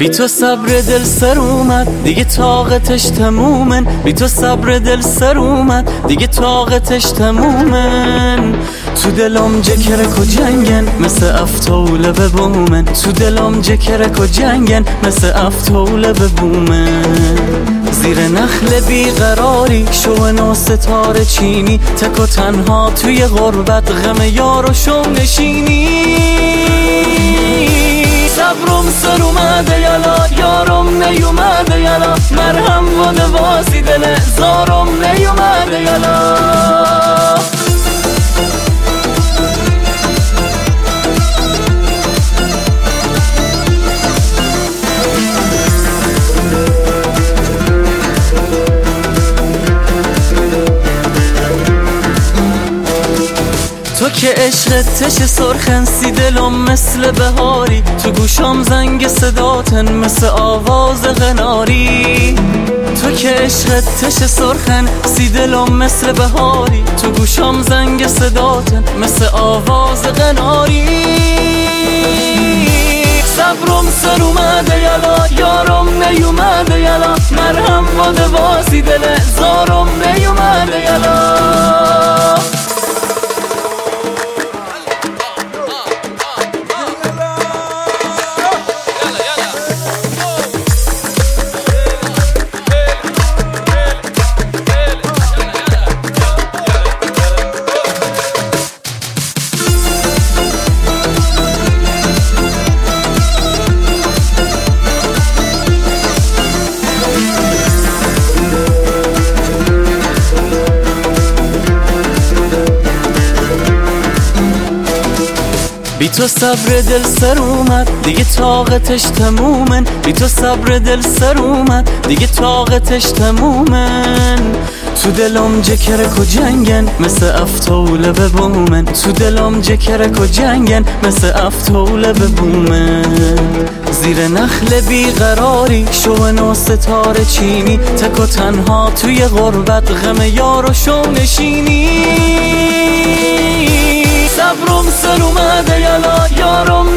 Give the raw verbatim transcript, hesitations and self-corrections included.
بی تو صبر دل سر اومد دیگه طاقتش تمومن، بی تو صبر دل سر اومد دیگه طاقتش تمومن. تو دلم جکرک و جنگن مثل افتوله به بومن، تو دلم جکرک و جنگن مثل افتوله به بومن. زیر نخل بیقراری شو نو ستاره چینی، تک و تنها توی غربت غم یار و شو نشینی. صبرم سر اومده یلا یارم نیومده یلا، مرهم و دواسی دل زارم نیومده یلا. تو که عشقت تش سرخن سی دلم مثل بهاری، تو گوشام زنگ صداتن مثل آواز غناری. تو که عشقت تش سرخن سی دلم مثل بهاری، تو گوشام زنگ صداتن مثل آواز غناری. صبرم سر اومده یلا یارم نیومده یلا، مرهم و دواسی دل زارم نیومده یلا. بی تو صبر دل سر اومد دیگه طاقتش تمومن، بی تو صبر دل سر اومد دیگه طاقتش تمومن. تو دلم جکرک و جنگن مثل افتوله به بومن، تو دلم جکرک و جنگن مثل افتوله به بومن. زیر نخل بیقراری شو نو ستاره چینی، تک و تنها توی غربت غم یار و شو نشینی. صبرم سر اومده یلا یارم